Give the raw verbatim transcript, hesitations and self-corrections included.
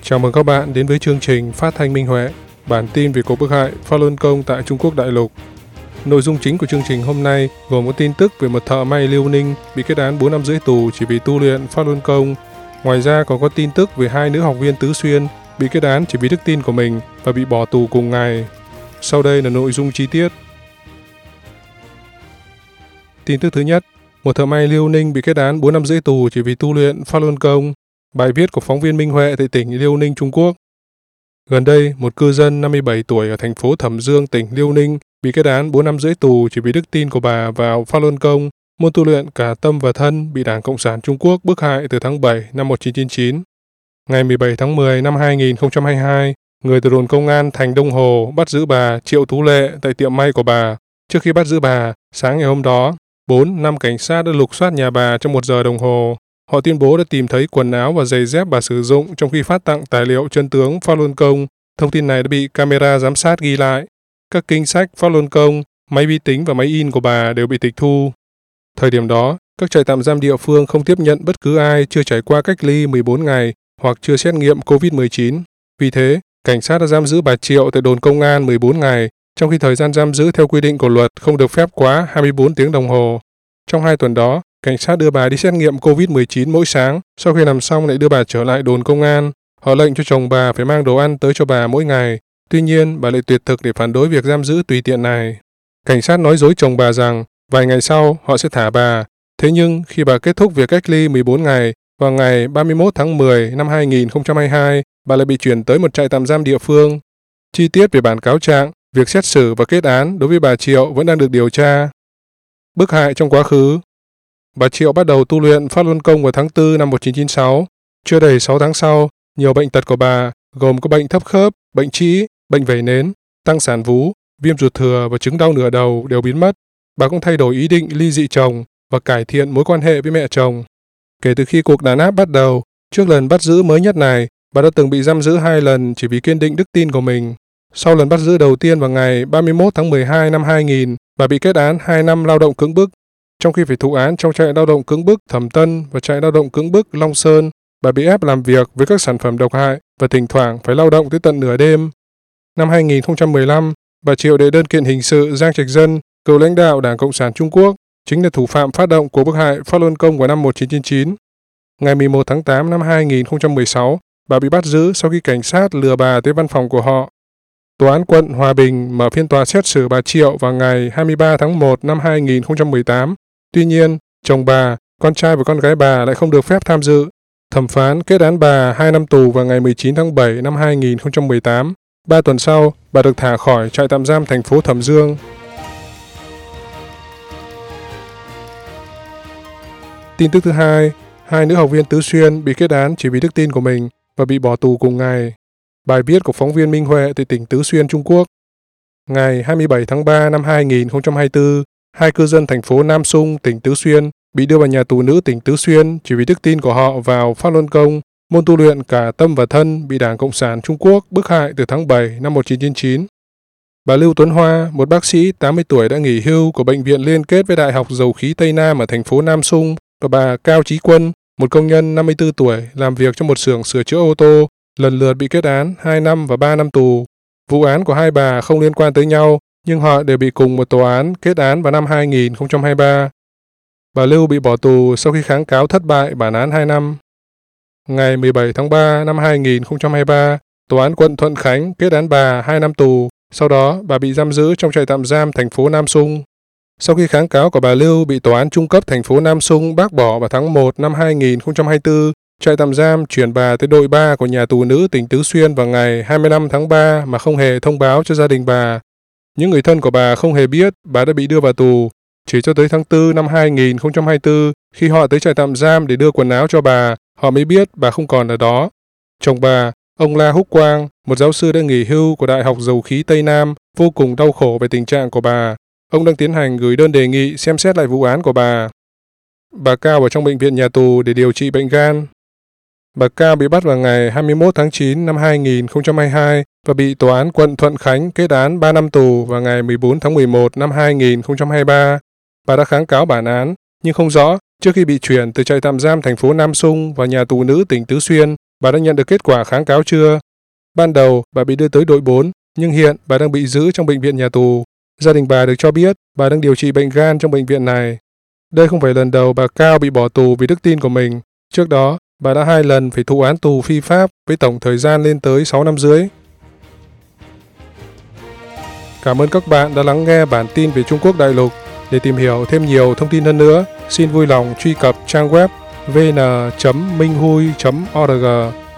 Chào mừng các bạn đến với chương trình Phát thanh Minh Huệ, bản tin về cuộc bức hại Falun Gong tại Trung Quốc đại lục. Nội dung chính của chương trình hôm nay gồm có tin tức về một thợ may Liêu Ninh bị kết án bốn năm rưỡi tù chỉ vì tu luyện Falun Gong. Ngoài ra còn có tin tức về hai nữ học viên Tứ Xuyên bị kết án chỉ vì đức tin của mình và bị bỏ tù cùng ngày. Sau đây là nội dung chi tiết. Tin tức thứ nhất, một thợ may Liêu Ninh bị kết án bốn năm rưỡi tù chỉ vì tu luyện Falun Gong. Bài viết của phóng viên Minh Huệ tại tỉnh Liêu Ninh, Trung Quốc. Gần đây, một cư dân năm mươi bảy tuổi ở thành phố Thẩm Dương, tỉnh Liêu Ninh bị kết án bốn năm rưỡi tù chỉ vì đức tin của bà vào Falun Gong, môn tu luyện cả tâm và thân bị Đảng Cộng sản Trung Quốc bức hại từ tháng bảy năm một nghìn chín trăm chín mươi chín. Ngày mười bảy tháng mười năm hai nghìn không trăm hai mươi hai, người từ đồn công an thành Đông Hồ bắt giữ bà Triệu Tú Lệ tại tiệm may của bà. Trước khi bắt giữ bà, sáng ngày hôm đó, bốn năm cảnh sát đã lục soát nhà bà trong một giờ đồng hồ. Họ tuyên bố đã tìm thấy quần áo và giày dép bà sử dụng trong khi phát tặng tài liệu chân tướng Falun Gong. Thông tin này đã bị camera giám sát ghi lại. Các kinh sách Falun Gong, máy vi tính và máy in của bà đều bị tịch thu. Thời điểm đó, các trại tạm giam địa phương không tiếp nhận bất cứ ai chưa trải qua cách ly mười bốn ngày hoặc chưa xét nghiệm covid mười chín. Vì thế, cảnh sát đã giam giữ bà Triệu tại đồn công an mười bốn ngày, trong khi thời gian giam giữ theo quy định của luật không được phép quá hai mươi bốn tiếng đồng hồ. Trong hai tuần đó, cảnh sát đưa bà đi xét nghiệm covid mười chín mỗi sáng, sau khi làm xong lại đưa bà trở lại đồn công an. Họ lệnh cho chồng bà phải mang đồ ăn tới cho bà mỗi ngày. Tuy nhiên, bà lại tuyệt thực để phản đối việc giam giữ tùy tiện này. Cảnh sát nói dối chồng bà rằng vài ngày sau họ sẽ thả bà. Thế nhưng, khi bà kết thúc việc cách ly mười bốn ngày, vào ngày ba mươi mốt tháng mười năm hai nghìn không trăm hai mươi hai, bà lại bị chuyển tới một trại tạm giam địa phương. Chi tiết về bản cáo trạng, việc xét xử và kết án đối với bà Triệu vẫn đang được điều tra. Bức hại trong quá khứ. Bà Triệu bắt đầu tu luyện Falun Gong vào tháng tư năm một nghìn chín trăm chín mươi sáu. Chưa đầy sáu tháng sau, nhiều bệnh tật của bà, gồm có bệnh thấp khớp, bệnh trĩ, bệnh vẩy nến, tăng sản vú, viêm ruột thừa và chứng đau nửa đầu đều biến mất. Bà cũng thay đổi ý định ly dị chồng và cải thiện mối quan hệ với mẹ chồng. Kể từ khi cuộc đàn áp bắt đầu, trước lần bắt giữ mới nhất này, bà đã từng bị giam giữ hai lần chỉ vì kiên định đức tin của mình. Sau lần bắt giữ đầu tiên vào ngày ba mươi mốt tháng mười hai năm hai nghìn, bà bị kết án hai năm lao động cưỡng bức. Trong khi phải thụ án trong trại lao động cưỡng bức Thẩm Tân và trại lao động cưỡng bức Long Sơn, bà bị ép làm việc với các sản phẩm độc hại và thỉnh thoảng phải lao động tới tận nửa đêm. Năm hai nghìn không trăm mười lăm, bà Triệu đệ đơn kiện hình sự Giang Trạch Dân, cựu lãnh đạo Đảng Cộng sản Trung Quốc, chính là thủ phạm phát động cuộc bức hại Falun Gong vào năm một nghìn chín trăm chín mươi chín. Ngày mười một tháng tám năm hai nghìn không trăm mười sáu, bà bị bắt giữ sau khi cảnh sát lừa bà tới văn phòng của họ. Tòa án quận Hòa Bình mở phiên tòa xét xử bà Triệu vào ngày hai mươi ba tháng một năm hai nghìn không trăm mười tám. Tuy nhiên, chồng bà, con trai và con gái bà lại không được phép tham dự. Thẩm phán kết án bà hai năm tù vào ngày mười chín tháng bảy năm hai nghìn không trăm mười tám. Ba tuần sau, bà được thả khỏi trại tạm giam thành phố Thẩm Dương. Tin tức thứ hai, hai nữ học viên Tứ Xuyên bị kết án chỉ vì đức tin của mình và bị bỏ tù cùng ngày. Bài viết của phóng viên Minh Huệ tại tỉnh Tứ Xuyên, Trung Quốc. Ngày hai mươi bảy tháng ba năm hai nghìn không trăm hai mươi tư, hai cư dân thành phố Nam Sung, tỉnh Tứ Xuyên bị đưa vào nhà tù nữ tỉnh Tứ Xuyên chỉ vì đức tin của họ vào Falun Gong, môn tu luyện cả tâm và thân bị Đảng Cộng sản Trung Quốc bức hại từ tháng bảy năm một nghìn chín trăm chín mươi chín. Bà Lưu Tuấn Hoa, một bác sĩ tám mươi tuổi đã nghỉ hưu của bệnh viện liên kết với Đại học Dầu khí Tây Nam ở thành phố Nam Sung, và bà Cao Chí Quân, một công nhân năm mươi tư tuổi làm việc trong một xưởng sửa chữa ô tô, lần lượt bị kết án hai năm và ba năm tù. Vụ án của hai bà không liên quan tới nhau, nhưng họ đều bị cùng một tòa án kết án vào năm hai nghìn không trăm hai mươi ba. Bà Lưu bị bỏ tù sau khi kháng cáo thất bại bản án hai năm. Ngày mười bảy tháng ba năm hai nghìn không trăm hai mươi ba, tòa án quận Thuận Khánh kết án bà hai năm tù, sau đó bà bị giam giữ trong trại tạm giam thành phố Nam Sung. Sau khi kháng cáo của bà Lưu bị tòa án trung cấp thành phố Nam Sung bác bỏ vào tháng một năm hai nghìn không trăm hai mươi tư, trại tạm giam chuyển bà tới đội ba của nhà tù nữ tỉnh Tứ Xuyên vào ngày hai mươi lăm tháng ba mà không hề thông báo cho gia đình bà. Những người thân của bà không hề biết bà đã bị đưa vào tù. Chỉ cho tới tháng tư năm hai nghìn không trăm hai mươi tư, khi họ tới trại tạm giam để đưa quần áo cho bà, họ mới biết bà không còn ở đó. Chồng bà, ông La Húc Quang, một giáo sư đã nghỉ hưu của Đại học Dầu khí Tây Nam, vô cùng đau khổ về tình trạng của bà. Ông đang tiến hành gửi đơn đề nghị xem xét lại vụ án của bà. Bà Cao ở trong bệnh viện nhà tù để điều trị bệnh gan. Bà Cao bị bắt vào ngày hai mươi mốt tháng chín năm hai nghìn không trăm hai mươi hai và bị tòa án quận Thuận Khánh kết án ba năm tù vào ngày mười bốn tháng mười một năm hai nghìn không trăm hai mươi ba. Bà đã kháng cáo bản án, nhưng không rõ trước khi bị chuyển từ trại tạm giam thành phố Nam Sung vào nhà tù nữ tỉnh Tứ Xuyên, Bà đã nhận được kết quả kháng cáo chưa? Ban đầu, bà bị đưa tới đội bốn, nhưng hiện bà đang bị giữ trong bệnh viện nhà tù. Gia đình bà được cho biết bà đang điều trị bệnh gan trong bệnh viện này. Đây không phải lần đầu bà Cao bị bỏ tù vì đức tin của mình. Trước đó, bà đã hai lần phải thụ án tù phi pháp với tổng thời gian lên tới sáu năm rưỡi. Cảm ơn các bạn đã lắng nghe bản tin về Trung Quốc đại lục. Để tìm hiểu thêm nhiều thông tin hơn nữa, xin vui lòng truy cập trang web vn chấm minh hui chấm org.